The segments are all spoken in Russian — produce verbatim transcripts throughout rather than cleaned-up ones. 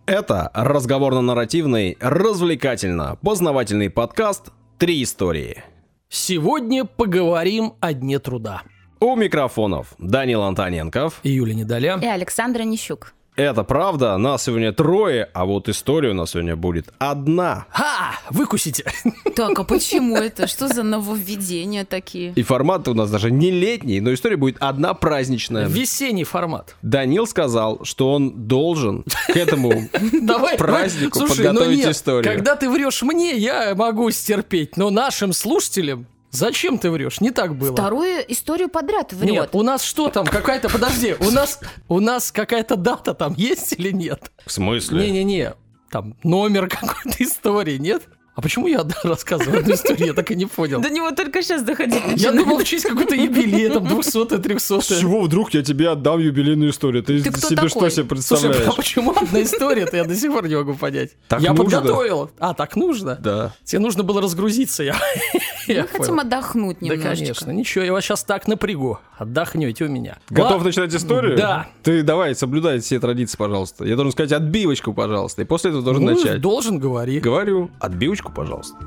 Это разговорно-нарративный, развлекательно-познавательный подкаст «Три истории». Сегодня поговорим о Дне труда. У микрофонов Данил Антоненков и Юлия Недоля и Александра Нищук. Это правда, нас сегодня трое, а вот история у нас сегодня будет одна. Ха! Выкусите! Так, а почему это? Что за нововведения такие? И формат у нас даже не летний, но история будет одна праздничная. Весенний формат. Данил сказал, что он должен к этому празднику подготовить историю. Когда ты врешь мне, я могу стерпеть, но нашим слушателям... Зачем ты врешь? Не так было. Вторую историю подряд врет. Нет, у нас что там? Какая-то... Подожди, у нас, у нас какая-то дата там есть или нет? В смысле? Не-не-не, там номер какой-то истории, нет? А почему я рассказываю эту историю? Я так и не понял. До него только сейчас доходить начинает. Я думал, в честь какой-то юбилей, там, двухсотый, трехсотый. С чего вдруг я тебе отдам юбилейную историю? Ты, Ты кто себе такой? что себе представляешь? Слушай, а почему одна история-то я до сих пор не могу понять? Так я нужно. подготовил. А, так нужно? Да. Тебе нужно было разгрузиться, я, я Мы понял. хотим отдохнуть Да, немножечко. конечно, ничего, я вас сейчас так напрягу. Отдохнете у меня. Готов Ла- начинать историю? Да. Ты давай, соблюдай все традиции, пожалуйста. Я должен сказать отбивочку, пожалуйста. И после этого должен Ну, начать. должен, говори. Говорю. Отбивочку, пожалуйста.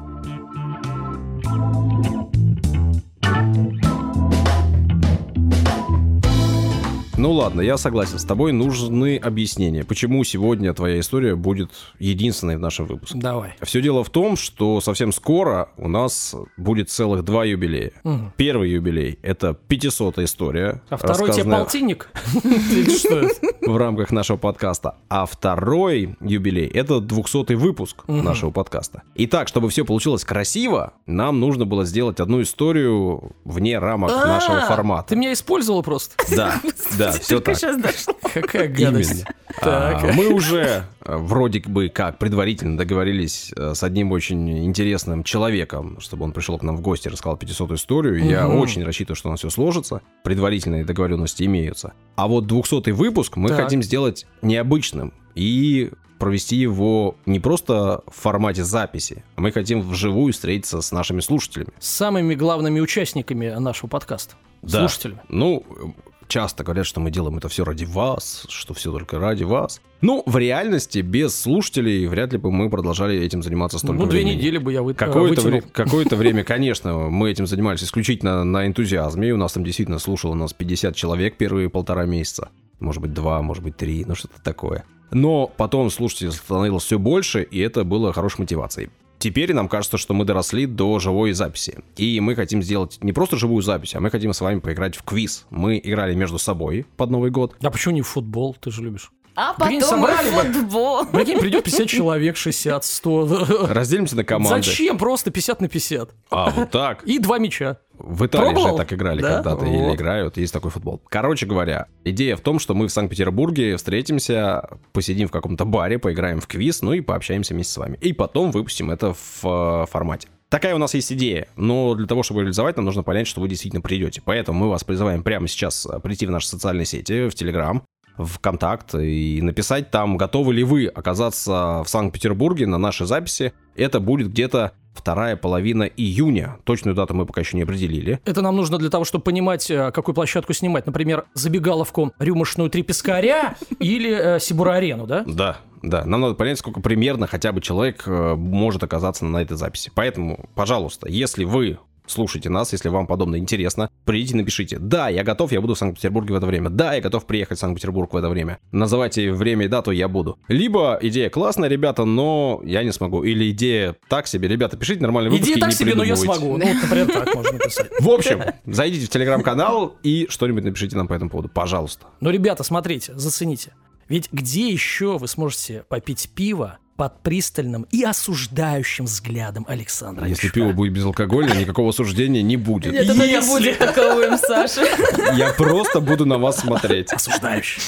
Ну ладно, я согласен, с тобой нужны объяснения, почему сегодня твоя история будет единственной в нашем выпуске. Давай. Все дело в том, что совсем скоро у нас будет целых два юбилея. Мгм. Первый юбилей — это пятисотая история, А второй тебе рассказанная полтинник? Или что это? в рамках нашего подкаста. А второй юбилей — это двухсотый выпуск Мгм. нашего подкаста. Итак, чтобы все получилось красиво, нам нужно было сделать одну историю вне рамок нашего А, формата. Ты меня использовала просто? Да, да, все Только так. сейчас дошло. Какая гадость. Именно. Так. А, мы уже э, вроде бы как предварительно договорились э, с одним очень интересным человеком, чтобы он пришел к нам в гости и рассказал пятисотую историю. Я Мгм. очень рассчитываю, что у нас все сложится. Предварительные договоренности имеются. А вот двухсотый выпуск мы Так. хотим сделать необычным и провести его не просто в формате записи, а мы хотим вживую встретиться с нашими слушателями. С самыми главными участниками нашего подкаста. Да. Слушателями. Ну, часто говорят, что мы делаем это все ради вас, что все только ради вас. Ну, в реальности, без слушателей, вряд ли бы мы продолжали этим заниматься столько Ну, две времени. недели бы я вы... Какое-то, вытянул. вре- какое-то время, конечно, мы этим занимались исключительно на энтузиазме. У нас там действительно слушало нас пятьдесят человек первые полтора месяца. Может быть, два, может быть, три, ну что-то такое. Но потом слушателей становилось все больше, и это было хорошей мотивацией. Теперь нам кажется, что мы доросли до живой записи. И мы хотим сделать не просто живую запись, а мы хотим с вами поиграть в квиз. Мы играли между собой под Новый год. А почему не в футбол? Ты же любишь. А Прикинь, потом и собрали бы. футбол. Прикинь, придет пятьдесят человек, шестьдесят, сто. Разделимся на команды. Зачем? Просто пятьдесят на пятьдесят. А, вот так. И два мяча. В Италии Пробовал? же так играли Да? когда-то, или Вот. играют, есть такой футбол. Короче говоря, идея в том, что мы в Санкт-Петербурге встретимся, посидим в каком-то баре, поиграем в квиз, ну и пообщаемся вместе с вами. И потом выпустим это в э, формате. Такая у нас есть идея, но для того, чтобы реализовать, нам нужно понять, что вы действительно придете. Поэтому мы вас призываем прямо сейчас прийти в наши социальные сети, в Телеграм, в Контакт и написать там, готовы ли вы оказаться в Санкт-Петербурге на нашей записи. Это будет где-то вторая половина июня. Точную дату мы пока еще не определили. Это нам нужно для того, чтобы понимать, э, какую площадку снимать. Например, забегаловку рюмочную «Три пескаря» или э, Сибура-арену, да? Да, да. Нам надо понять, сколько примерно хотя бы человек э, может оказаться на этой записи. Поэтому, пожалуйста, если вы слушайте нас, если вам подобное интересно, придите, напишите: да, я готов, я буду в Санкт-Петербурге в это время. Да, я готов приехать в Санкт-Петербург в это время. Называйте время и дату, я буду. Либо идея классная, ребята, но я не смогу. Или идея так себе, ребята, пишите нормальные выпуски. Идея так не себе, но я придумывайте. смогу. Ну, вот, например, так можно написать. В общем, зайдите в Телеграм-канал и что-нибудь напишите нам по этому поводу, пожалуйста. Но, ребята, смотрите, зацените. Ведь где еще вы сможете попить пиво под пристальным и осуждающим взглядом Александра Если Нищука? пиво будет безалкогольное, никакого осуждения не будет. Это не Если- будет таковым, Саша. Я просто буду на вас смотреть. Осуждающий.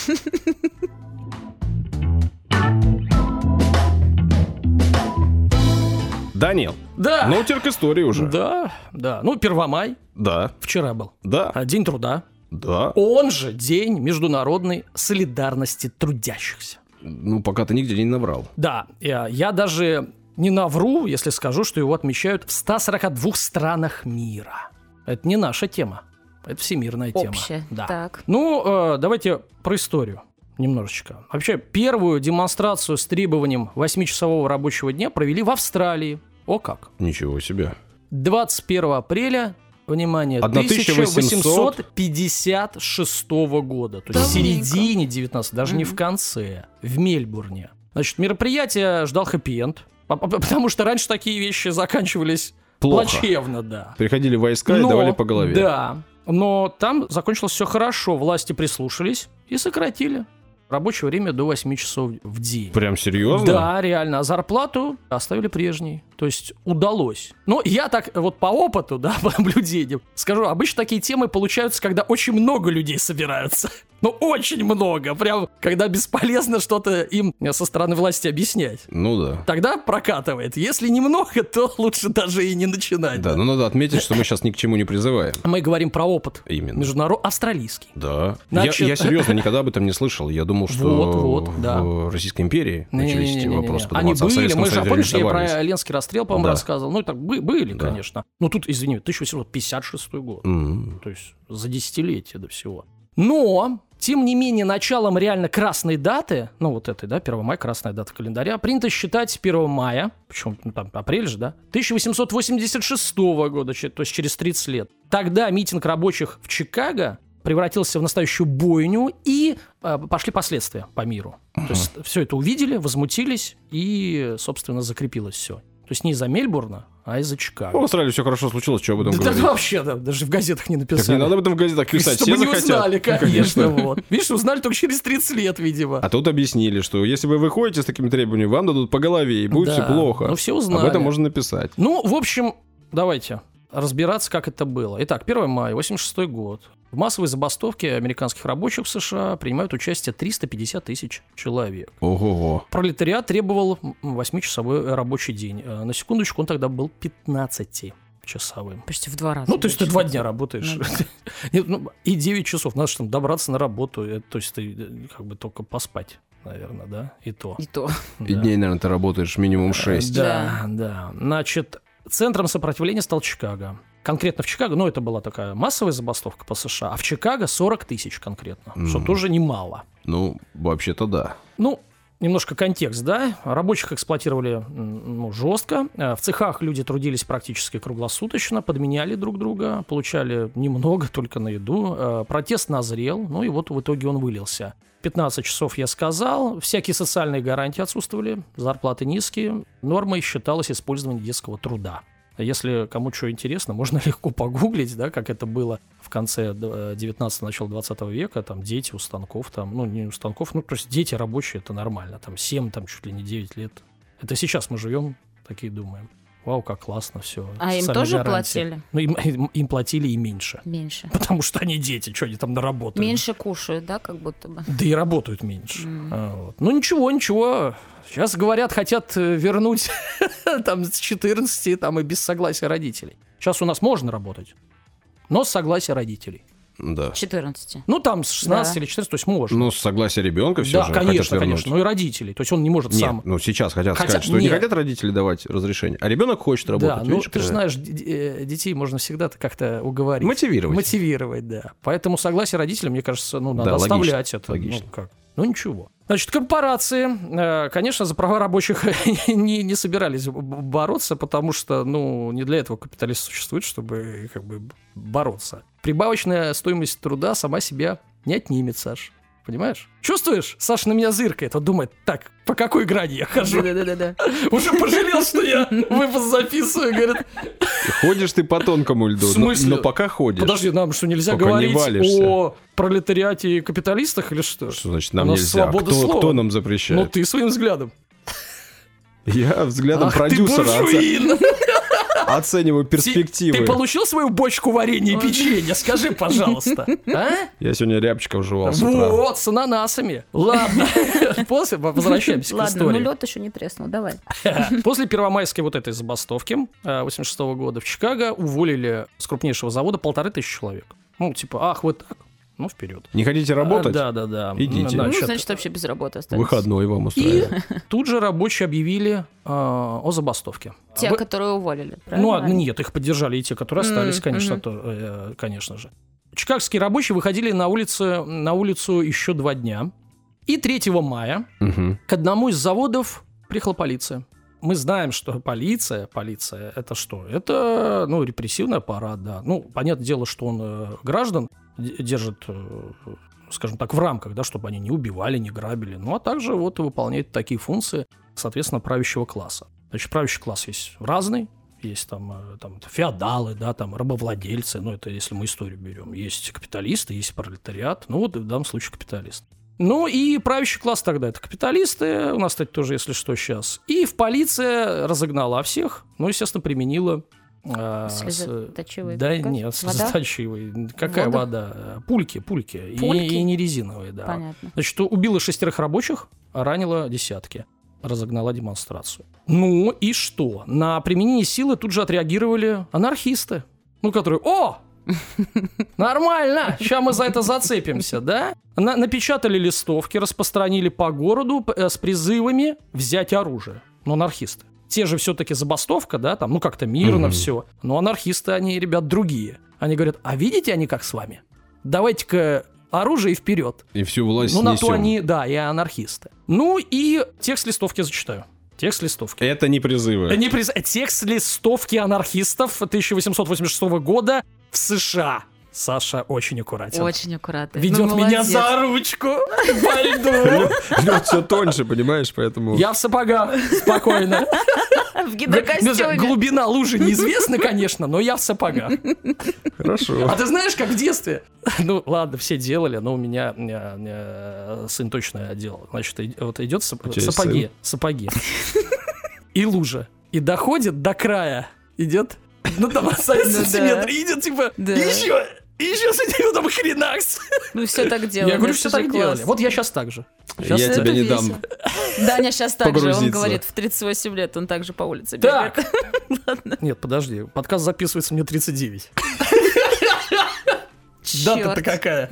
Данил, Да. ну теперь к истории уже. Да, да. Ну, Первомай Да, вчера был. да, А, День труда. да. Он же День международной солидарности трудящихся. Ну, пока ты нигде не наврал. Да, я, я даже не навру, если скажу, что его отмечают в ста сорока двух странах мира. Это не наша тема, это всемирная тема. Общая, Да. так. Ну, э, давайте про историю немножечко. Вообще, первую демонстрацию с требованием восьмичасового рабочего дня провели в Австралии. О как! Ничего себе. двадцать первого апреля, внимание, тысяча восемьсот пятьдесят шестого года. То есть в Давненько. середине девятнадцатого, даже не в конце, в Мельбурне. Значит, мероприятие ждал хэппи-энд, по- по- потому что раньше такие вещи заканчивались Плохо. плачевно, да. Приходили войска и Но- давали по голове. Да, но там закончилось все хорошо, власти прислушались и сократили рабочее время до восьми часов в день. Прям серьезно? Да, реально. А зарплату оставили прежней. То есть удалось. Но я так вот по опыту, да, по наблюдениям скажу, обычно такие темы получаются, когда очень много людей собираются. Ну, очень много. Прям, когда бесполезно что-то им со стороны власти объяснять. Ну да. Тогда прокатывает. Если немного, то лучше даже и не начинать. Да, но надо отметить, что мы сейчас ни к чему не призываем. Мы говорим про опыт. Именно. Международный, австралийский. Да. Значит- Я, я серьезно никогда об этом не слышал. Я думал, что Вот, вот, в да. Российской империи начались эти Не-не-не-не-не. вопросы Они подниматься. а в были, Советском мы же, Союзе помнишь, я рисовались. про Ленский расстрел, по-моему, Да. рассказывал. Ну, так бы- были, Да. конечно. Ну, тут, извини, тысяча восемьсот пятьдесят шестой год. М. То есть за десятилетие до всего. Но, тем не менее, началом реально красной даты, ну, вот этой, да, первого мая, красная дата календаря, принято считать первого мая, почему, ну, там, апрель же, да, тысяча восемьсот восемьдесят шестого года, че- то есть через тридцать лет. Тогда митинг рабочих в Чикаго превратился в настоящую бойню, и э, пошли последствия по миру. То есть все это увидели, возмутились, и, собственно, закрепилось все. То есть не из-за Мельбурна, а из-за Чикаго. В Австралии все хорошо случилось, что об этом Да, да, говорить? вообще, да, даже в газетах не Так написали. не надо об этом в газетах писать, Чтобы все не захотят. узнали, Ну, конечно, вот. Видишь, узнали только через тридцать лет, видимо. А тут объяснили, что если вы выходите с такими требованиями, вам дадут по голове, и будет Да, все плохо. ну, все узнали. Об этом можно написать. Ну, в общем, давайте разбираться, как это было. Итак, первого мая, восемьдесят шестой год. В массовой забастовке американских рабочих в США принимают участие триста пятьдесят тысяч человек. Ого-го. Пролетариат требовал м, восьмичасовой рабочий день. Э, На секундочку, он тогда был пятнадцатичасовым. Почти в два раза. Ну, то есть ты больше. два дня работаешь. Ну Нет, ну, и девять часов. Надо же там добраться на работу. э, То есть ты э, как бы только поспать, наверное, да? И то. И то. И Да. дней, наверное, ты работаешь минимум шесть. Да, да. Значит, центром сопротивления стал Чикаго. Конкретно в Чикаго, ну, это была такая массовая забастовка по США, а в Чикаго сорок тысяч конкретно, что Мгм. тоже немало. Ну, вообще-то да. Ну, немножко контекст, да? Рабочих эксплуатировали м, ну, жестко. Э, В цехах люди трудились практически круглосуточно, подменяли друг друга, получали немного только на еду. Э, Протест назрел, ну и вот в итоге он вылился. пятнадцать часов я сказал, всякие социальные гарантии отсутствовали, зарплаты низкие, нормой считалось использование детского труда. Если кому что интересно, можно легко погуглить, да, как это было в конце девятнадцатого, начало двадцатого века, там дети у станков, там, ну не у станков, ну то есть дети рабочие, это нормально, там семь, там чуть ли не девять лет. Это сейчас мы живем, такие думаем. Вау, как классно все. А им тоже платили? Ну, им, им- им платили и меньше. Меньше. Потому что они дети, что они там наработают. Меньше кушают, да, как будто бы. Да и работают меньше. М. А, вот. Ну ничего, ничего. Сейчас, говорят, хотят э, вернуть там с четырнадцати там, и без согласия родителей. Сейчас у нас можно работать, но с согласия родителей. Да. четырнадцати. Ну там с шестнадцати Да. или четырнадцати, то есть можно. Ну, с согласия ребенка все да, же конечно, хотят вернуть. конечно. Ну и родителей. То есть он не может Нет, сам. ну сейчас хотят Хотя- сказать, что не нет. хотят родители давать разрешение, а ребенок хочет работать. Да, ну Видишь, ты же какая? знаешь, д- э, детей можно всегда как-то уговорить. Мотивировать. Мотивировать, да. Поэтому согласие родителей, мне кажется, ну, надо Да, логично, оставлять это. логично. Ну, как? Ну, ничего. Значит, корпорации, э, конечно, за права рабочих не, не собирались б- бороться, потому что, ну, не для этого капиталист существует, чтобы как бы бороться. Прибавочная стоимость труда сама себя не отнимет, Саш. Понимаешь? Чувствуешь? Саша на меня зыркает. Он думает, так, по какой грани я хожу? Да-да-да. Уже пожалел, что я выпуск записываю. Говорит, Ходишь ты по тонкому льду, В но- смысле? но, пока ходишь. подожди, нам что, нельзя Пока не говорить валишься. о пролетариате и капиталистах или что? Что значит У нам нас нельзя? свобода Кто, слова. кто нам Ну, запрещает? ты своим взглядом. Я взглядом Ах ты продюсера оце- буржуин. оцениваю перспективы. Ты получил свою бочку варенья и печенья? Скажи, пожалуйста. А? Я сегодня рябчиков жевал с утра. Вот, с ананасами. Ладно. После возвращаемся к Ладно, ну истории. лед еще не треснул, давай. После первомайской вот этой забастовки э, восемьдесят шестого года в Чикаго уволили с крупнейшего завода полторы тысячи человек. Ну, типа, ах, вы так, ну, вперед. Не хотите работать? Да, да, да. Идите. Ну, Значит, значит, вообще без работы остались. Выходной вам И устраивает. тут же рабочие объявили э, о забастовке. Те, Вы- которые уволили, Ну, а, правильно? нет, их поддержали и те, которые остались, М, конечно, мгм. то, э, конечно же. Чикагские рабочие выходили на улицу, на улицу еще два дня И третьего мая Угу. к одному из заводов приехала полиция. Мы знаем, что полиция, полиция, это что? Это, ну, репрессивный аппарат, да. Ну, понятное дело, что он э, граждан д- держит, э, скажем так, в рамках, да, чтобы они не убивали, не грабили. Ну, а также вот и выполняет такие функции, соответственно, правящего класса. Значит, правящий класс есть разный. Есть там, э, там феодалы, да, там рабовладельцы, ну, это если мы историю берем. Есть капиталисты, есть пролетариат. Ну, вот в данном случае капиталист. Ну и правящий класс тогда это капиталисты, у нас, кстати, тоже, если что, сейчас. И в полиция разогнала всех, ну, естественно, применила... э, с- Слезоточивый Да газ? нет, Вода? слезоточивый. Какая Воду? вода? Пульки, пульки. И, Пульки? и не резиновые, да. Понятно. Значит, убила шестерых рабочих, а ранила десятки. Разогнала демонстрацию. Ну и что? На применение силы тут же отреагировали анархисты. Ну, которые... О! Нормально, сейчас мы за это зацепимся, да? На- напечатали листовки, распространили по городу п- э, с призывами взять оружие. Ну, анархисты. Те же все-таки забастовка, да, там, ну, как-то мирно Мгм. все. Но анархисты, они, ребят, другие. Они говорят, а видите они как с вами? Давайте-ка оружие и вперед. И всю власть Ну, на снесем. то они, да, и анархисты. Ну, и текст листовки зачитаю. Текст листовки. Это не призывы. Не приз- Текст листовки анархистов тысяча восемьсот восемьдесят шестого года в США. Саша очень аккуратен. Очень аккуратно. Ведет Ну, меня молодец. за ручку по льду. Лед все тоньше, понимаешь, поэтому... Я в сапогах, спокойно. В гидрокостюме. Глубина лужи неизвестна, конечно, но я в сапогах. Хорошо. А ты знаешь, как в детстве? Ну, ладно, все делали, но у меня, у меня, у меня сын точно делал. Значит, и- вот идет сап- У тебя есть сапоги, сын? сапоги. И лужа. И доходит до края. Идет, ну там остается Ну да. сантиметр, и идет типа, Да. еще, еще сантиметр, там хренакс. Ну, все так делали. Я говорю, это все же так делали. классно. Вот я сейчас так же. Я Щас тебе это не весело. дам. Даня сейчас так же, он Погрузиться. говорит, в тридцать восемь лет он также по улице Так. бегает. Нет, подожди, подкаст записывается мне тридцать девять. Дата-то Чёрт, какая?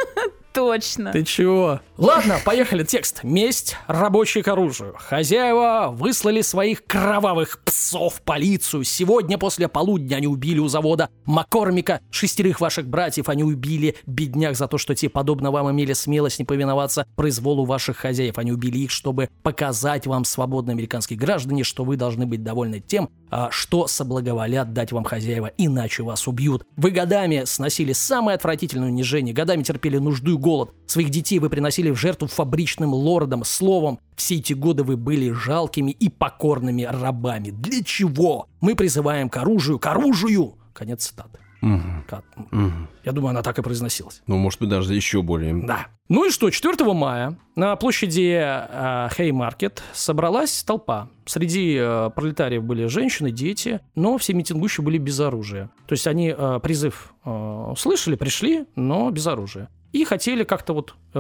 точно. Ты чего? Ладно, поехали. Текст. Месть рабочие к оружию. Хозяева выслали своих кровавых псов в полицию. Сегодня после полудня они убили у завода Маккормика шестерых ваших братьев. Они убили бедняк за то, что те, подобно вам, имели смелость не повиноваться произволу ваших хозяев. Они убили их, чтобы показать вам, свободные американские граждане, что вы должны быть довольны тем, а, что соблаговолят дать вам хозяева, иначе вас убьют. Вы годами сносили самое отвратительное унижение, годами терпели нужду и голод. Своих детей вы приносили в жертву фабричным лордам. Словом, все эти годы вы были жалкими и покорными рабами. Для чего? Мы призываем к оружию, к оружию! Конец цитаты. Мгм. Кат. Мгм. Я думаю, она так и произносилась. Ну, может быть, даже еще более. Да. Ну и что, четвёртого мая на площади э, Хеймаркет собралась толпа. Среди э, пролетариев были женщины, дети, но все митингующие были без оружия. То есть они э, призыв э, услышали, пришли, но без оружия. И хотели как-то вот, э,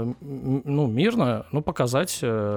м- ну, мирно, ну, показать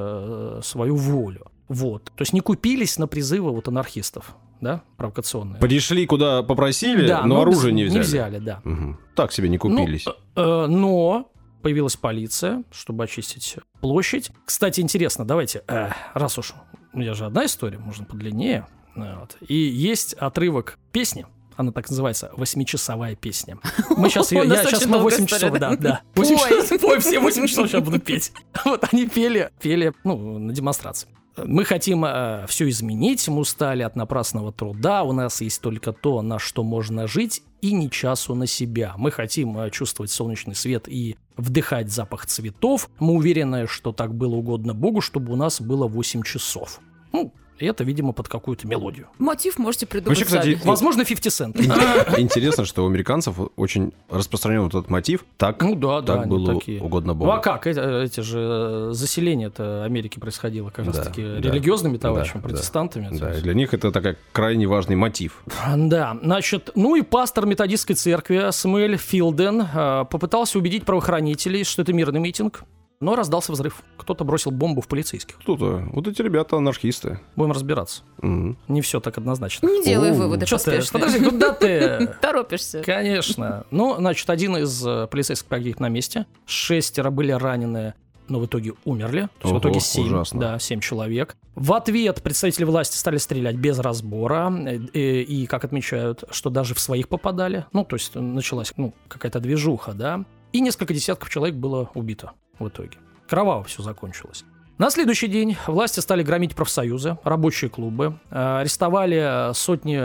э, свою волю. Вот. То есть не купились на призывы вот анархистов, да, провокационные. Пришли, куда попросили, Да, но оружие без- не взяли. Не взяли, да. Мгм. Так себе не купились. Ну, э, но появилась полиция, чтобы очистить площадь. Кстати, интересно, давайте, э, раз уж у меня же одна история, можно подлиннее. э, вот. И есть отрывок песни. Она так называется «Восьмичасовая песня». Мы сейчас ее... У нас Я сейчас очень мы долгая восемь история, часов, да? да, да. Пой. восемь часов, пой, все восемь часов сейчас буду петь. Вот они пели, пели, ну, на демонстрации. Мы хотим э, все изменить, мы устали от напрасного труда, у нас есть только то, на что можно жить, и ни часу на себя. Мы хотим э, чувствовать солнечный свет и вдыхать запах цветов. Мы уверены, что так было угодно Богу, чтобы у нас было восемь часов. Ну, и это, видимо, под какую-то мелодию. Мотив можете придумать Вообще, кстати, сами. Возможно, пятьдесят цент. Ин- Интересно, что у американцев очень распространен вот этот мотив. Так, Ну да, да, так они было такие. угодно Ну Богу. а как? Эти, эти же э, заселение-то Америки происходило как Да, раз-таки да, религиозными товарищами, да, протестантами. то Да, и есть. для них это такой крайне важный мотив. Да, значит, ну и пастор методистской церкви Самуэль Филден э, попытался убедить правоохранителей, что это мирный митинг, но раздался взрыв. Кто-то бросил бомбу в полицейских. Кто-то, вот эти ребята анархисты. Будем разбираться. Мгм. Не все так однозначно. Не делай О, выводы Чё ты? поспешные. Подожди, куда ты? Торопишься. Конечно. Ну, значит, один из э, полицейских погиб на месте. Шестеро были ранены, но в итоге умерли. То есть Ого, в итоге семь, ужасно. да, семь человек. В ответ представители власти стали стрелять без разбора. э, э, И, как отмечают, что даже в своих попадали. Ну, то есть началась ну, какая-то движуха, да. И несколько десятков человек было убито в итоге. Кроваво все закончилось. На следующий день власти стали громить профсоюзы, рабочие клубы, арестовали сотни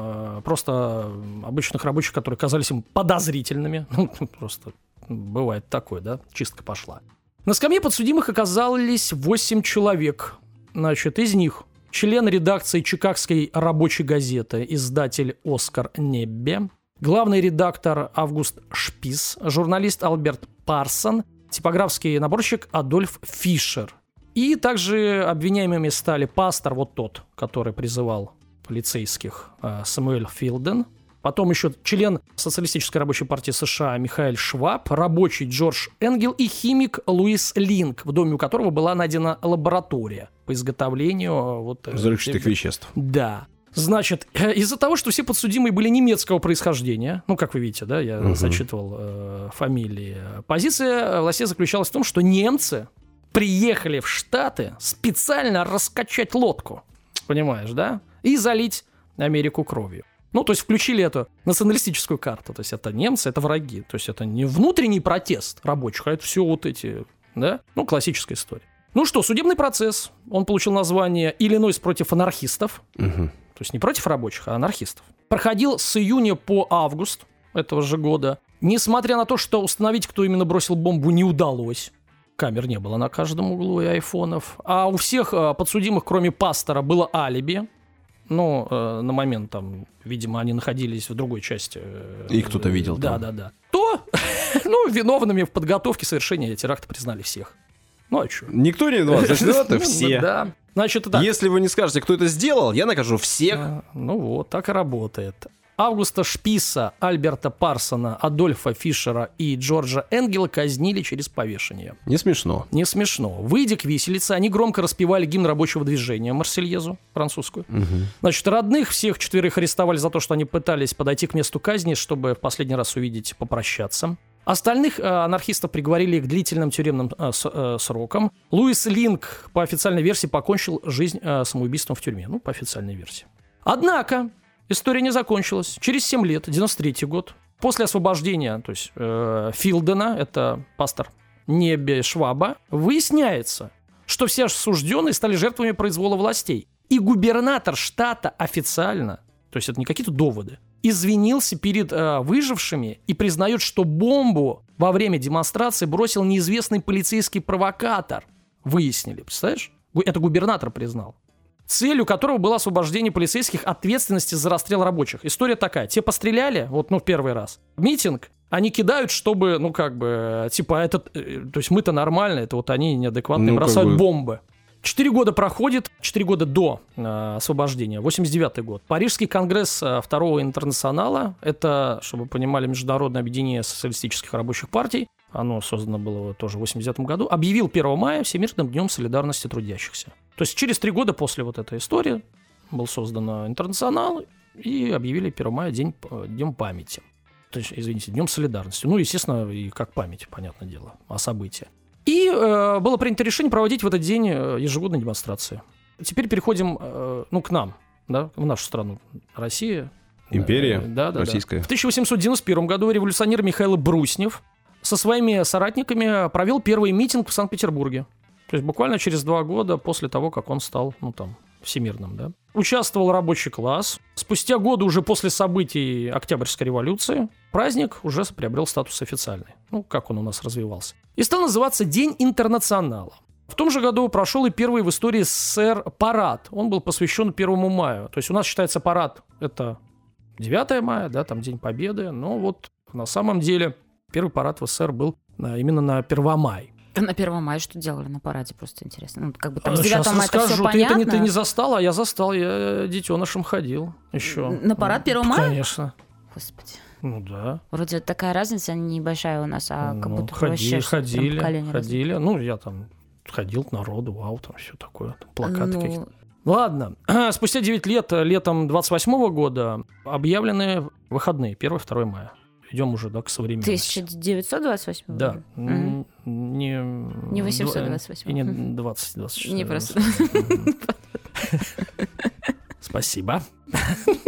просто обычных рабочих, которые казались им подозрительными. Ну, просто бывает такое, да, чистка пошла. На скамье подсудимых оказались восемь человек. Значит, из них член редакции Чикагской рабочей газеты, издатель Оскар Неббе, главный редактор Август Шпис, журналист Альберт Парсон, типографский наборщик Адольф Фишер. И также обвиняемыми стали пастор, вот тот, который призывал полицейских, Самуэль Филден, потом еще член Социалистической рабочей партии США Михаэль Шваб, рабочий Джордж Энгел и химик Луис Линк, в доме у которого была найдена лаборатория по изготовлению вот, взрывчатых э, веществ. Да. Значит, из-за того, что все подсудимые были немецкого происхождения, ну, как вы видите, да, я угу. зачитывал э, фамилии, позиция властей заключалась в том, что немцы приехали в Штаты специально раскачать лодку, понимаешь, да, и залить Америку кровью. Ну, то есть включили эту националистическую карту, то есть это немцы, это враги, то есть это не внутренний протест рабочих, а это все вот эти, да, ну, классическая история. Ну что, судебный процесс, он получил название «Иллинойс против анархистов», угу. то есть не против рабочих, а анархистов. Проходил с июня по август этого же года. Несмотря на то, что установить, кто именно бросил бомбу, не удалось. Камер не было на каждом углу и айфонов. А у всех подсудимых, кроме пастора, было алиби. Ну, э, на момент там, видимо, они находились в другой части. Э, Их кто-то видел. Да, там. да, да. То, ну, виновными в подготовке совершения теракта признали всех. Ну, а что? Никто не виноват, значит, виноваты все. Да. Значит, так. Если вы не скажете, кто это сделал, я накажу всех. А, ну вот, так и работает. Августа Шписа, Альберта Парсона, Адольфа Фишера и Джорджа Энгела казнили через повешение. Не смешно. Не смешно. Выйдя к виселице, они громко распевали гимн рабочего движения, Марсельезу французскую. Угу. Значит, родных всех четверых арестовали за то, что они пытались подойти к месту казни, чтобы в последний раз увидеть, попрощаться. Остальных э, анархистов приговорили к длительным тюремным э, с, э, срокам. Луис Линк, по официальной версии, покончил жизнь э, самоубийством в тюрьме. Ну, по официальной версии. Однако история не закончилась. Через семь лет, девяносто третий год, после освобождения, то есть э, Филдена, это пастор Неббе Шваба, выясняется, что все осужденные стали жертвами произвола властей. И губернатор штата официально, то есть это не какие-то доводы, извинился перед э, выжившими и признает, что бомбу во время демонстрации бросил неизвестный полицейский провокатор. Выяснили, представляешь? Это губернатор признал. Целью которого было освобождение полицейских от ответственности за расстрел рабочих. История такая. Те постреляли, вот, ну, в первый раз. Митинг они кидают, чтобы, ну, как бы, типа, это, то есть мы-то нормально, это вот они неадекватные, ну, бросают как бы бомбы. Четыре года проходит, четыре года до э, освобождения, восемьдесят девятый год. Парижский конгресс э, Второго интернационала, это, чтобы вы понимали, Международное объединение социалистических рабочих партий, оно создано было тоже в восемьдесят девятом году, объявил первого мая Всемирным днем солидарности трудящихся. То есть через три года после вот этой истории был создан интернационал и объявили первого мая день, днем памяти. То есть, извините, днем солидарности. Ну, естественно, и как память, понятное дело, о событии. И э, было принято решение проводить в этот день ежегодные демонстрации. Теперь переходим э, ну, к нам, да, в нашу страну. Россия. Империя э, да, да, российская. Да. В тысяча восемьсот девяносто первом году революционер Михаил Бруснев со своими соратниками провел первый митинг в Санкт-Петербурге. То есть буквально через два года после того, как он стал, ну, там, всемирным, да. Участвовал рабочий класс. Спустя годы уже после событий Октябрьской революции праздник уже приобрел статус официальный. Ну, как он у нас развивался. И стал называться День интернационала. В том же году прошел и первый в истории СССР парад. Он был посвящен первому мая. То есть у нас считается парад – это девятое мая, да, там День Победы. Но вот на самом деле первый парад в СССР был именно на Первомай. На первом мая что делали на параде, просто интересно. Ну, как бы там с девятого мая это все ты понятно. Это не, ты не застала, а я застал, я детенышем ходил еще. На парад первого мая? Конечно. Господи. Ну да. Вроде такая разница небольшая у нас, а как ну, будто ходи, вообще ходили, ходили. Разные. Ну, я там ходил к народу, вау, там все такое, там плакаты ну... какие-то. Ладно. Спустя девять лет, летом двадцать восьмого года, объявлены выходные, первое второе мая. Идем уже, да, к современности. тысяча девятьсот двадцать восьмого? Да. Mm-hmm. Не, не восемьсот двадцать восьмого. И не двадцать двадцать четыре. Не просто. Спасибо.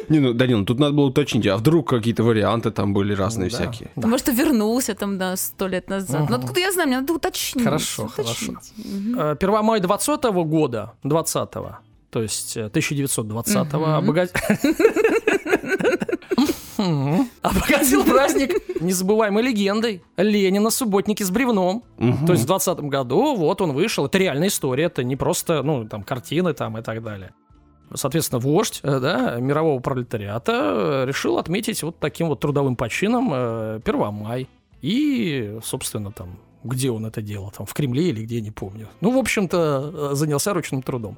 Не, ну, да не, ну тут надо было уточнить, а вдруг какие-то варианты там были разные Да. всякие. Да. Может, ты вернулся там, да, сто лет назад. Угу. Ну, откуда я знаю, мне надо уточнить. Хорошо, уточнить. хорошо. Э, Первомай двадцатого года, двадцатого, то есть э, тысяча девятьсот двадцатого, Мгм. обогат... обогатил праздник незабываемой легендой Ленина «Субботники с бревном». Мгм. То есть в двадцатом году вот он вышел. Это реальная история, это не просто, ну, там, картины там и так далее. Соответственно, вождь, э, да, мирового пролетариата э, решил отметить вот таким вот трудовым почином э, Первомай. И, собственно, там, где он это делал, там, в Кремле или где, не помню. Ну, в общем-то, э, занялся ручным трудом.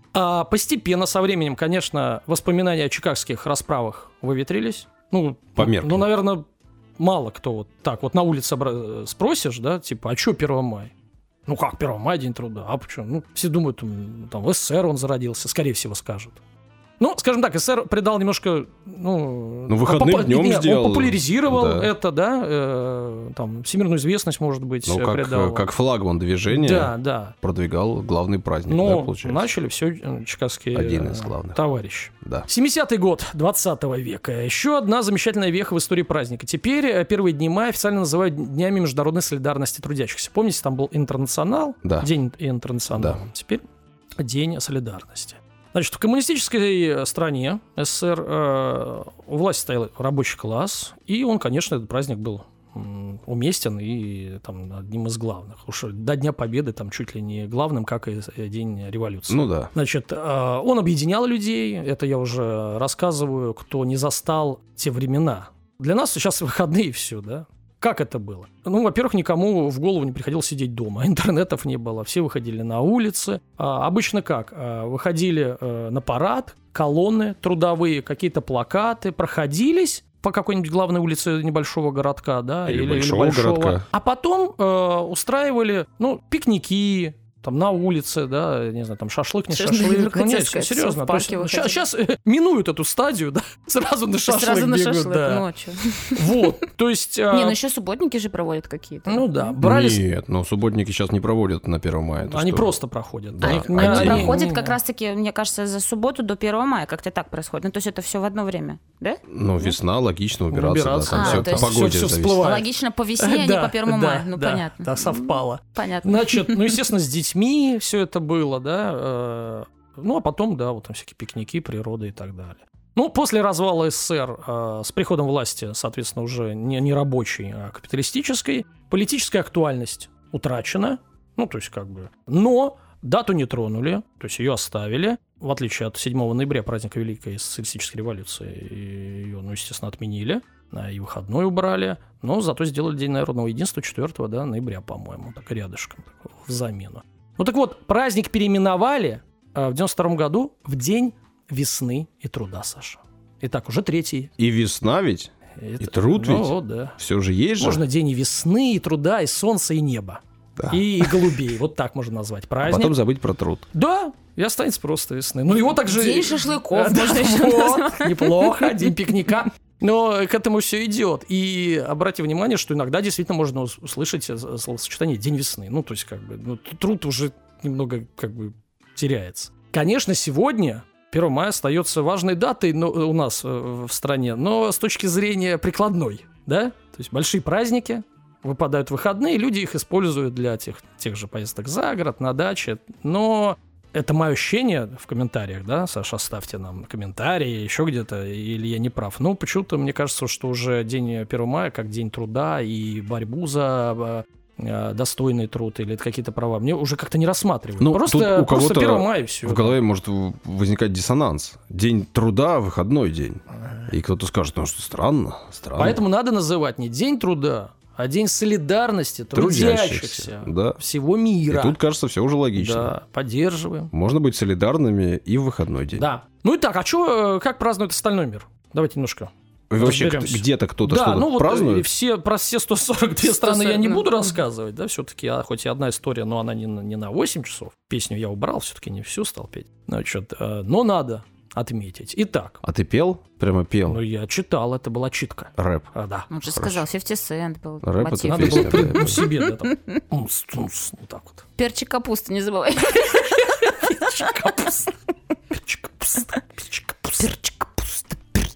А постепенно, со временем, конечно, воспоминания о чикагских расправах выветрились. Ну, Померкли. ну, наверное, мало кто вот так вот на улице обра- спросишь, да, типа, а что Первомай? Ну как Первомай, день труда? А почему? Ну, все думают, там, там в СССР он зародился, скорее всего, скажут. Ну, скажем так, СССР придал немножко, ну... Ну, выходным попа- днем не, сделал. Он популяризировал Да. это, да, э, там, всемирную известность, может быть, Ну, э, как, придал. э, как флагман движения Да, да. продвигал главный праздник, Но да, получается? начали все чикагские Один из э, главных. товарищи. Да. семидесятый год двадцатого века. Еще одна замечательная веха в истории праздника. Теперь э, первые дни мая официально называют днями международной солидарности трудящихся. Помните, там был интернационал, Да. день интернационала. Да. Теперь день солидарности. Значит, в коммунистической стране СССР э, у власти стоял рабочий класс, и он, конечно, этот праздник был м, уместен и там одним из главных. Уж до Дня Победы там чуть ли не главным, как и День революции. Ну да. Значит, э, он объединял людей, это я уже рассказываю, кто не застал те времена. Для нас сейчас выходные и все, да? Как это было? Ну, во-первых, никому в голову не приходилось сидеть дома. Интернетов не было, все выходили на улицы. А, обычно как? А, выходили а, на парад, колонны трудовые, какие-то плакаты, проходились по какой-нибудь главной улице небольшого городка, да, Или большого городка. А потом э, устраивали, ну, пикники, там на улице, да, не знаю, там шашлык, не Шашлык, шашлык, ну хотела нет, сказать, серьезно. в То есть парке выходили. сейчас минуют эту стадию, да, сразу на шашлык Сразу на бегут, шашлык, да. ну а чё? Вот, то есть... а, Не, ну еще субботники же проводят какие-то. ну да, брались... Нет, но субботники сейчас не проводят на первое мая. это Они что? просто проходят. Да, Они- один. не- Оно Они- проходит не- как раз-таки, мне кажется, за субботу до первого мая. Как-то так происходит. Ну, то есть это все в одно время, да? Ну, весна, логично убираться, Убираться. да, там А, все то по есть погоде всё- всё зависит. всплывает. Логично по весне, а Да, не по первому да, мая. Ну, да, понятно. Да, совпало. Понятно. Значит, ну, естественно, с детьми все это было, да. э, Ну, а потом, да, вот там всякие пикники, природа и так далее. Ну, после развала СССР, э, с приходом власти, соответственно, уже не, не рабочей, а капиталистической, политическая актуальность утрачена. Ну, то есть, как бы... Но дату не тронули, то есть ее оставили. В отличие от седьмого ноября, праздника Великой социалистической революции, ее, ну, естественно, отменили. а, И выходной убрали. Но зато сделали День народного единства четвёртого да, ноября, по-моему, так рядышком, так, в замену. Ну так вот, праздник переименовали а, в девяносто втором году в День весны и труда, Саша. Итак, уже третий. И весна ведь, Это- и труд ну, ведь, вот, да. все же есть же. Можно День и весны, и труда, и солнца, и неба. Да. И, и голубей. Вот так можно назвать А праздник. потом забыть про труд. Да, и останется просто весны. Ну, его также... День шашлыков А, да, можно еще вот, назвать. неплохо, день пикника. Но к этому все идет. И обратите внимание, что иногда действительно можно ус- услышать э, словосочетание «день весны». Ну, то есть, как бы, ну, т- труд уже немного, как бы, теряется. Конечно, сегодня первое мая остается важной датой но, у нас э, в стране, но с точки зрения прикладной, да? То есть, большие праздники, выпадают выходные, люди их используют для тех, тех же поездок за город, на даче. Но это мое ощущение в комментариях, да, Саша, оставьте нам комментарии, еще где-то, или я не прав. Ну, почему-то мне кажется, что уже день первого мая, как день труда и борьбу за э, достойный труд или какие-то права, мне уже как-то не рассматривают. Ну, просто, тут у просто кого-то первого мая и все. В голове может в- возникать диссонанс. День труда, выходной день. И кто-то скажет, ну что, странно, странно. Поэтому надо называть не день труда, а день солидарности Трудящихся, трудящихся да. всего И мира. тут, кажется, все уже логично. Да, поддерживаем. Можно быть солидарными и в выходной день. Да. Ну и так, а чё, как празднует остальной мир? Давайте немножко Вообще разберемся. где-то кто-то да, что-то ну вот празднует. и все, про все сто сорок две сто страны я не сорок, буду да. рассказывать, да, все-таки, а, хоть и одна история, но она не, на- не на восемь часов. Песню я убрал, все-таки не всю стал петь. Значит, э, но надо отметить. Итак, А ты пел? Прямо пел? ну я читал, это была читка. Рэп. А, да. Он же Хорошо. сказал, фифти Cent был. Рэп это мотив. Надо песня, было при- да. ну, себе, да, там. Умс, тумс, вот так вот. Перчик капусты, не забывай. Перчик капуста. Перчик капуста. Перчик капуста. Перчик капуста, перчик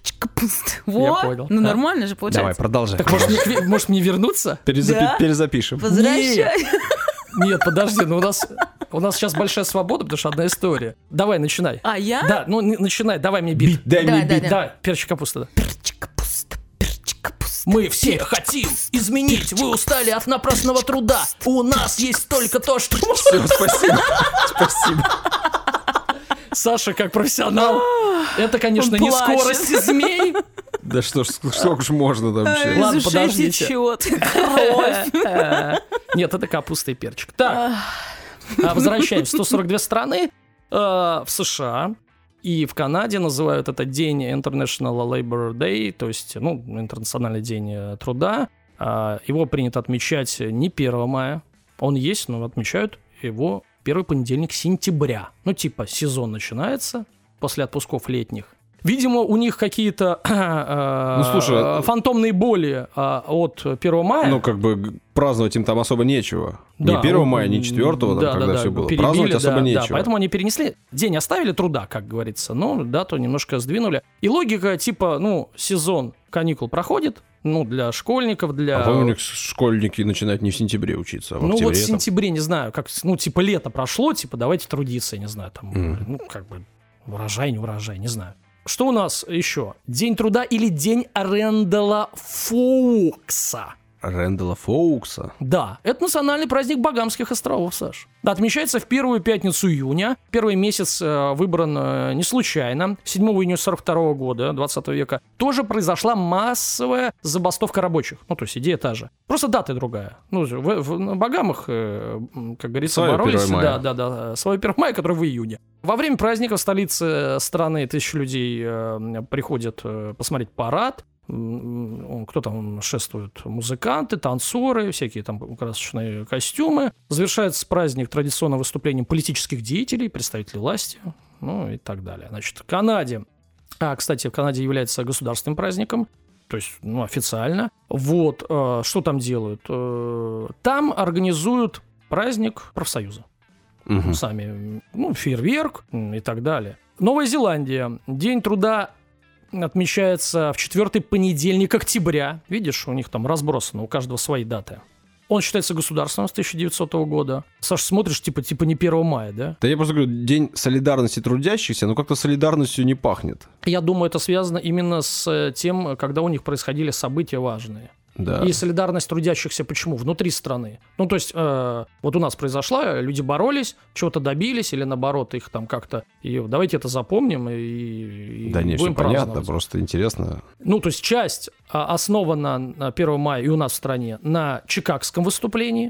Во, понял. ну А? нормально же Давай, получается. продолжай. Так может мне, может мне вернуться? Перезапи- Да? Перезапишем. Возвращай. Нет, подожди, ну у нас, у нас сейчас большая свобода, потому что одна история. Давай, начинай. А я? Да, ну н- начинай, давай мне бит. Дай Да, мне да, бит. да. Давай, перчик капуста. Да. Перчик капуста, перчик капуста. Мы все хотим изменить, вы устали от напрасного труда. У нас есть только то, что... Все, спасибо. Спасибо. Саша, как профессионал, это, конечно, Он не плачет. скорость змей. Да что ж, сколько ж можно там Ай, вообще? Ладно, из ушей подождите. течет кровь. Нет, это капуста и перчик. Так, а, возвращаемся. сто сорок две страны э, в США и в Канаде называют этот день International Labor Day, то есть, ну, Интернациональный день э, труда. А, его принято отмечать не первого мая. Он есть, но отмечают его первый понедельник сентября. Ну, типа, сезон начинается после отпусков летних. Видимо, у них какие-то э, Ну, слушай, э, фантомные боли э, от первого мая. Ну, как бы г- праздновать им там особо нечего. Да, Не первого он- мая, не четвертого, там, да, когда да, все да, было. перебили, Праздновать особо да, нечего. Да, поэтому они перенесли. День оставили труда, как говорится, но дату немножко сдвинули. И логика, типа, ну, сезон каникул проходит, ну, для школьников, для... А по-моему, у них школьники начинают не в сентябре учиться, а в Ну, октябре. вот в там. сентябре, не знаю, как, ну, типа, лето прошло, типа, давайте трудиться, я не знаю, там, Мгм. ну, как бы, урожай, не урожай, не знаю. Что у нас еще? День труда или день Рэндала Фоукса? Рэндала Фоукса. Да, это национальный праздник Багамских островов, Саш. Да, отмечается в первую пятницу июня. Первый месяц э, выбран э, не случайно. седьмого июня сорок второго года, двадцатого века, тоже произошла массовая забастовка рабочих. Ну, то есть идея та же. Просто дата другая. Ну, в, в- на Багамах, э, как говорится, Свое боролись. первое мая. Да, да, да. Свое первое мая, которое в июне. Во время праздника в столице страны тысячи людей э, приходят э, посмотреть парад. М, Кто там шествует? Музыканты, танцоры, всякие там красочные костюмы. Завершается праздник традиционным выступлением политических деятелей, представителей власти, ну и так далее. Значит, в Канаде, а, кстати, в Канаде является государственным праздником, то есть, ну, официально. Вот, э, что там делают? Э, Там организуют праздник профсоюза. Мгм. Сами, ну, фейерверк м, и так далее. Новая Зеландия. День труда отмечается в четвертый понедельник октября. Видишь, у них там разбросано, у каждого свои даты. Он считается государственным с тысяча девятисотого года. Саш, смотришь, типа, типа не первого мая, да? Да я просто говорю, День солидарности трудящихся, но как-то солидарностью не пахнет. Я думаю, это связано именно с э, тем, когда у них происходили события важные. Да. И солидарность трудящихся почему? Внутри страны. Ну, то есть, э, вот у нас произошла, люди боролись, чего-то добились, или наоборот, их там как-то... И давайте это запомним и, и Да не, все будем понятно, праздновать. просто интересно. Ну, то есть, часть а, основана на первого мая и у нас в стране на чикагском выступлении,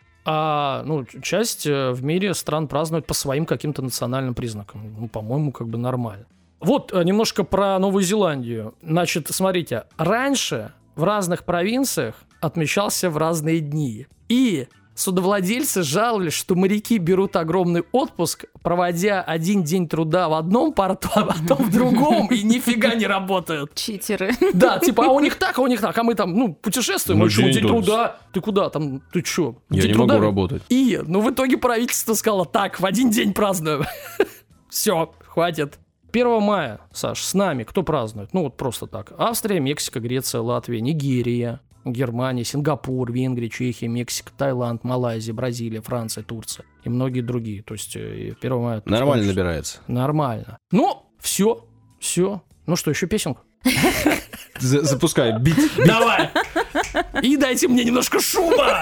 а ну, часть э, в мире стран празднуют по своим каким-то национальным признакам. Ну, по-моему, как бы нормально. Вот э, немножко про Новую Зеландию. Значит, смотрите, раньше в разных провинциях отмечался в разные дни. И судовладельцы жаловались, что моряки берут огромный отпуск, проводя один день труда в одном порту, а потом в другом, и нифига не работают. Читеры. Да, типа, а у них так, а у них так, а мы там, ну, путешествуем, Ну, а что, день день труда. труда, ты куда там, ты что? Я день не труда? могу работать. И, ну, в итоге правительство сказало, так, в один день празднуем. Все, хватит. первого мая, Саш, с нами кто празднует? Ну, вот просто так. Австрия, Мексика, Греция, Латвия, Нигерия, Германия, Сингапур, Венгрия, Чехия, Мексика, Таиланд, Малайзия, Бразилия, Франция, Турция и многие другие. То есть э, первого мая... тут Нормально кончится. набирается. Нормально. Ну, все, все. Ну что, еще песенку? За- Запускай бит. Давай! И дайте мне немножко шума!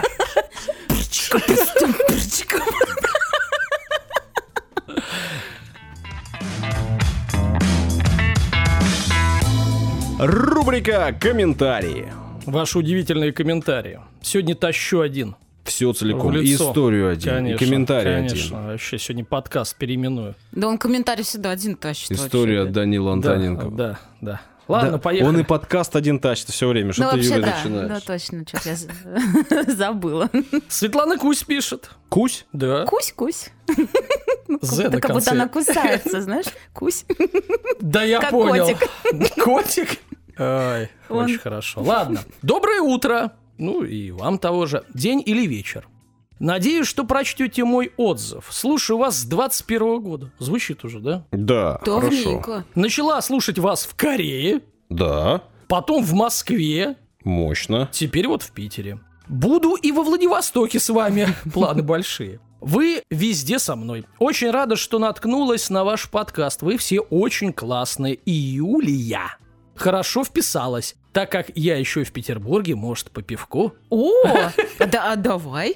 Рубрика «Комментарии». Ваши удивительные комментарии. Сегодня тащу один. Все целиком. В лицо. Историю один. Конечно, и комментарий конечно. один. Вообще сегодня подкаст переименую. Да он комментарий всегда один тащит. История вообще. Данила Антоненко. Да, да, да. Ладно, Да, поехали. Он и подкаст один тащит все время. Что Ну, ты, вообще, Юля, да, начинаешь? да, точно, что-то я з- забыла. Светлана Кусь пишет. Кусь? Да. Кусь-кусь. З на Как будто конце. она кусается, знаешь? Кусь. Да я Как понял. котик. Котик? Ай, Он- очень хорошо. Ладно. Доброе утро. Ну и вам того же. День или вечер. Надеюсь, что прочтете мой отзыв. Слушаю вас с двадцать первого года. Звучит уже, да? Да, хорошо. Давненько. Начала слушать вас в Корее. Да. потом в Москве, Мощно. теперь вот в Питере. Буду и во Владивостоке с вами. Планы большие. Вы везде со мной. Очень рада, что наткнулась на ваш подкаст. Вы все очень классные. И Юлия хорошо вписалась, так как я еще и в Петербурге, может, по пивку. О, да, давай.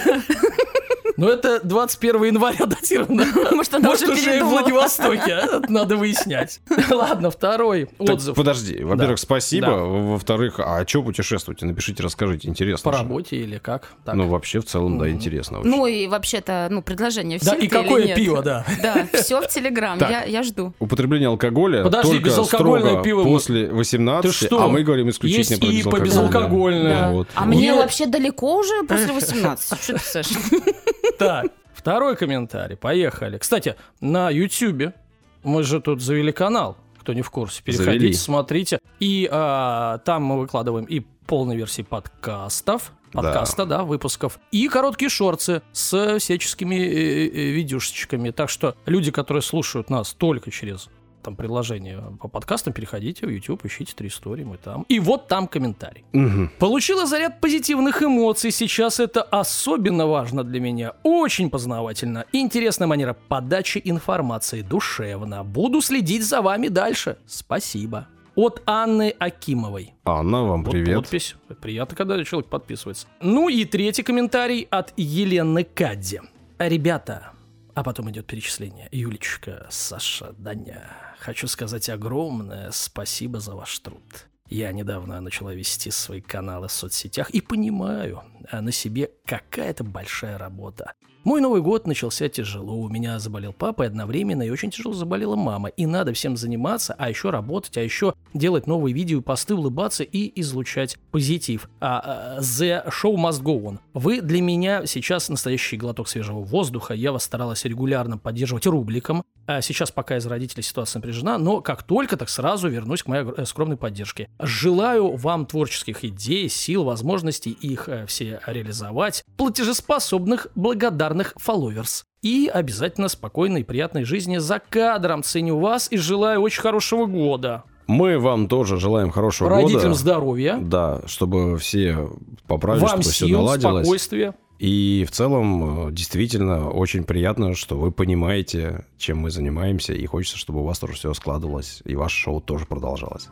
Но это двадцать первого января датировано. Может, она Может, уже уже и в передумала. Владивостоке. Это надо выяснять. Ладно, второй Так, отзыв. подожди, во-первых, Да. спасибо. Да. Во-вторых, а что путешествуете? Напишите, расскажите, интересно. По же. работе или как? Так. Ну, вообще, в целом, да, интересно. очень. Ну и вообще-то, ну, предложение в Да, силке и какое или нет? пиво, да. Да, все в Телеграм, Так. я, я жду. Употребление алкоголя Подожди, только безалкогольное строго пиво мы- после восемнадцати, Ты что? а мы говорим исключительно Есть про и по безалкогольное. безалкогольное. Да, вот. А Вот. мне Нет. вообще далеко уже после восемнадцати. Что ты, Саша? Так, второй комментарий. Поехали. Кстати, на Ютьюбе мы же тут завели канал. Кто не в курсе, переходите, Завели. смотрите. И а, там мы выкладываем и полные версии подкастов, подкаста, да, выпусков, и короткие шорцы с всяческими э, э, видюшечками. Так что люди, которые слушают нас только через там приложение по подкастам, переходите в YouTube, ищите три истории, мы там. И вот там комментарий. Мгм. Получила заряд позитивных эмоций. Сейчас это особенно важно для меня. Очень познавательно. Интересная манера подачи информации. Душевно. Буду следить за вами дальше. Спасибо. От Анны Акимовой. Анна, вам Вот привет. подпись. Приятно, когда человек подписывается. Ну и третий комментарий от Елены Кадди. Ребята, а потом идет перечисление. Юлечка, Саша, Даня, хочу сказать огромное спасибо за ваш труд. Я недавно начала вести свои каналы в соцсетях и понимаю а на себе, какая это большая работа. Мой Новый год начался тяжело. У меня заболел папа, и одновременно и очень тяжело заболела мама. И надо всем заниматься, а еще работать, а еще делать новые видео и посты, улыбаться и излучать позитив. А, а, the show must go on. Вы для меня сейчас настоящий глоток свежего воздуха. Я вас старалась регулярно поддерживать рубликом. А сейчас пока из родителей ситуация напряжена, но как только, так сразу вернусь к моей э, скромной поддержке. Желаю вам творческих идей, сил, возможностей их э, все реализовать, платежеспособных, благодарных фолловерс. И обязательно спокойной и приятной жизни за кадром. Ценю вас и желаю очень хорошего года. Мы вам тоже желаем хорошего Родителям года. здоровья, Да, чтобы все поправились, вам чтобы все сил, наладилось. спокойствия. И в целом, э, действительно, очень приятно, что вы понимаете, чем мы занимаемся, и хочется, чтобы у вас тоже все складывалось, и ваше шоу тоже продолжалось.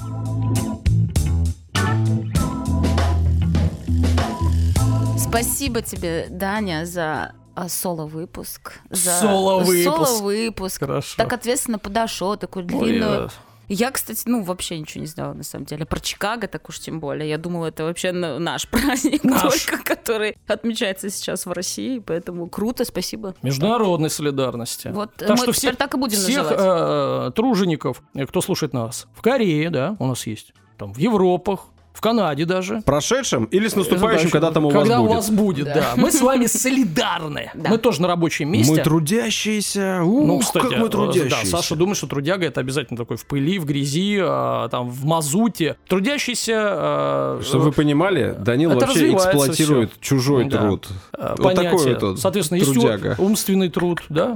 Спасибо тебе, Даня, за а, соло-выпуск. За Соло-выпуск. Соло-выпуск. Хорошо. Так ответственно подошел, такую Ой, длинную... э, Я, кстати, ну, вообще ничего не знала, на самом деле. Про Чикаго так уж тем более. Я думала, это вообще н- наш праздник, Наш. только который отмечается сейчас в России. Поэтому круто, спасибо. Международной солидарности. Вот Так мы что теперь всех, так и будем всех называть. э, тружеников, э, кто слушает нас, в Корее, да, у нас есть, там, в Европах, в Канаде даже. Прошедшим или с наступающим, когда там у вас Когда будет? у вас будет, Да. да. Мы с вами солидарны. Да. Мы тоже на рабочем месте. Мы трудящиеся. Ух, Ну, кстати, как мы э, трудящиеся. да, Саша думает, что трудяга это обязательно такой в пыли, в грязи, а, там, в мазуте. Трудящийся... а, Чтобы вы понимали, Данил Это вообще развивается эксплуатирует чужой Да. труд. а, Вот понятие. такой вот он, Соответственно, есть трудяга. умственный труд, да?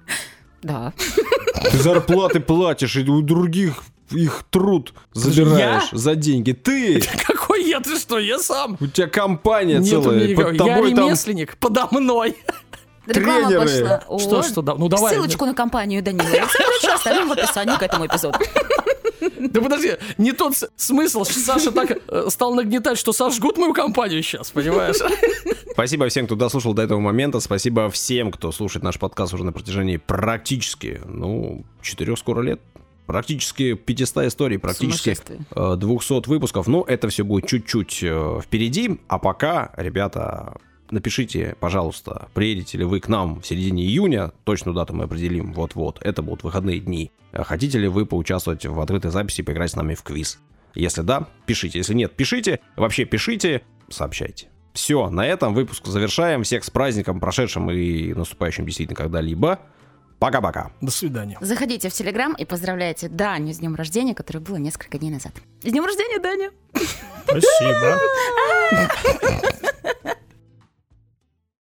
Да. Ты зарплаты платишь, и у других их труд забираешь за деньги. Ты! Какой я, ты что, я сам? У тебя компания Нет у целая, меня под никакого. Я тобой там... ремесленник, подо мной. Реклама Тренеры. пошла. Что, О, что, да, ну давай. Ссылочку на компанию Данила Александровича оставим в описании к этому эпизоду. Да подожди, не тот с- смысл, что Саша так э, стал нагнетать, что сожгут мою компанию сейчас, понимаешь? Спасибо всем, кто дослушал до этого момента. Спасибо всем, кто слушает наш подкаст уже на протяжении практически, ну, четырех скоро лет. Практически пятьсот историй, практически Сумасшествие. э, двести выпусков. Но это все будет чуть-чуть э, впереди. А пока, ребята, напишите, пожалуйста, приедете ли вы к нам в середине июня. Точную дату мы определим вот-вот. Это будут выходные дни. А хотите ли вы поучаствовать в открытой записи и поиграть с нами в квиз? Если да, пишите. Если нет, пишите. Вообще пишите, сообщайте. Все, на этом выпуск завершаем. Всех с праздником, прошедшим и наступающим действительно когда-либо. Пока-пока. До свидания. Заходите в Телеграм и поздравляйте Даню с днем рождения, который было несколько дней назад. С днем рождения, Даня! Спасибо.